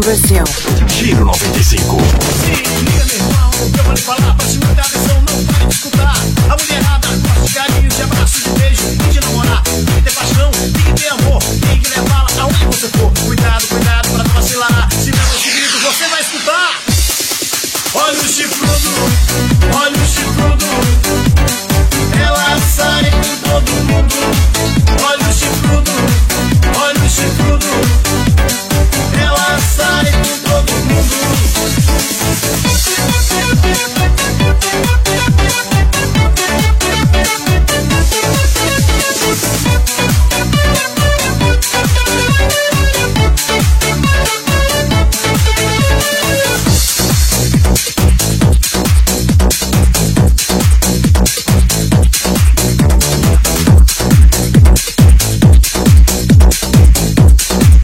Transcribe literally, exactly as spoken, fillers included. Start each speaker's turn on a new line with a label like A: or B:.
A: Brasil.
B: Giro noventa e cinco.
C: Se liga, meu irmão, o que eu vou lhe falar. Preste muita atenção, não pare de escutar. A mulherada gosta de carinho, de abraço, de beijo e de namorar. Tem que ter paixão, tem que ter amor, tem que levá-la aonde você for. Cuidado, cuidado pra não vacilar. Se der esse grito, você vai escutar. Olha o chifrudo, olha